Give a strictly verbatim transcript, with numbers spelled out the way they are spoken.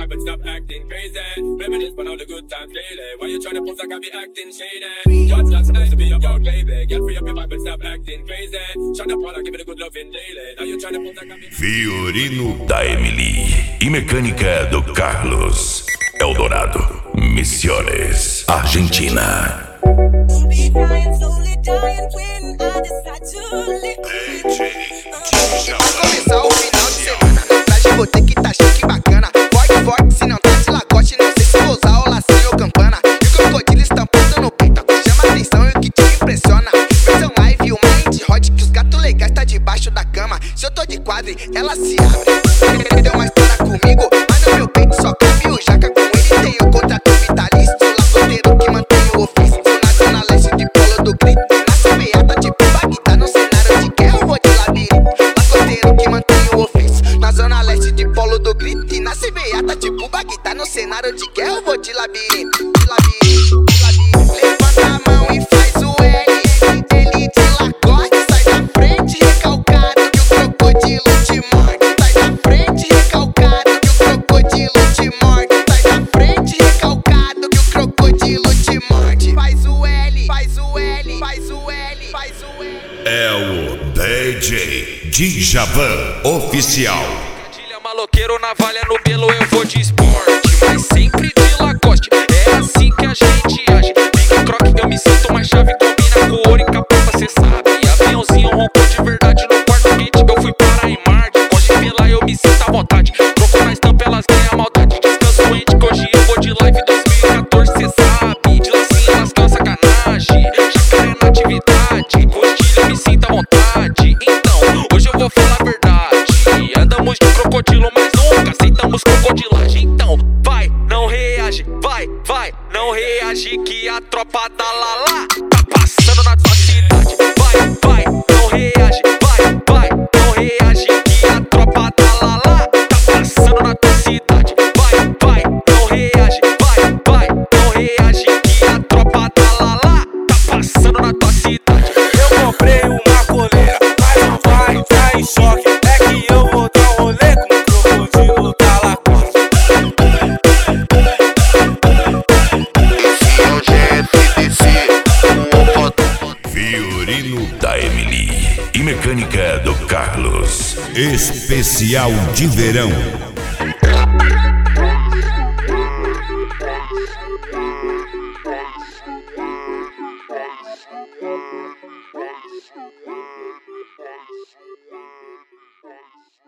back, but stop acting crazy. Reminisce on all the good times daily. Why you tryna pose like I be acting shady? God's not supposed to be about baby. Get free up your back, but stop acting crazy. Shut up while I give it a good loving daily. Now you tryna pose like I be Fiorino da Emily e mecânica do Carlos. Eldorado, Misiones, Argentina. Começar o final de semana, traje vou ter que tá chique bacana. Forte, forte, se não tá de lagoste, não sei se vou usar o lacinho ou campana. E o crocodilo estampado no peito, o que chama atenção e o que te impressiona. Versão live, o mind hot, que os gatos legais tá debaixo da cama. Se eu tô de quadre, ela se abre. Deu uma história comigo, mas no meu peito só cabe o jaca. Com ele tenho contrato vitalício, lagoteiro que mantém o ofício. Na zona leste de Polo do Grito, na beata de Bagdá, no cenário de guerra eu vou de labirinto. Lagoteiro que mantém o ofício, na zona leste de Polo do Grito. E na beata tipo Bagdá, no cenário de guerra eu vou de labirinto. De labirinto, de labirinto. Levanta a mão e faz o L, ele de lagoste. Sai da frente recalcado que o crocodilo te morde. Sai da frente recalcado que o crocodilo te morde. Sai da frente recalcado que o crocodilo te morde. Faz o L, faz o L, faz o L, faz o L. É o D J Djavan Oficial. Trocadilha maloqueiro, navalha no belo, eu vou de esporte, mas sempre de Lacoste. É assim que a gente age. Big Croc, eu me sinto mais chave. Combina com ouro e capa, cê sabe. Aviãozinho roncou de verdade no quarto quente. Eu fui para em Marte. Hoje pela eu me sinto à vontade. Troco na estampa, elas ganham maldade. Descanso ente que hoje eu vou de live dois mil e quatorze, cê sabe. De lacinho nas calças, sacanagem. Jacaré na atividade. Costilha, eu me sinto à vontade. Então, hoje eu vou falar a verdade. Andamos de crocodilo, mas nunca aceitamos crocodilagem. Então, vai, não reage, vai, vai, não reage que a tropa da Lala tá passando na tua cidade. Vai, vai, não reage, vai, vai, não reage que a tropa da Lala tá passando na tua cidade. Vai, vai, não reage, vai, vai, não reage que a tropa da Lala tá passando na tua cidade. Eu comprei uma coleira, mas não vai entrar em choque. É que eu vou dar um rolê com o crocodilo da Lacoste. Fiorino da Emily e mecânica do Carlos. Especial de verão.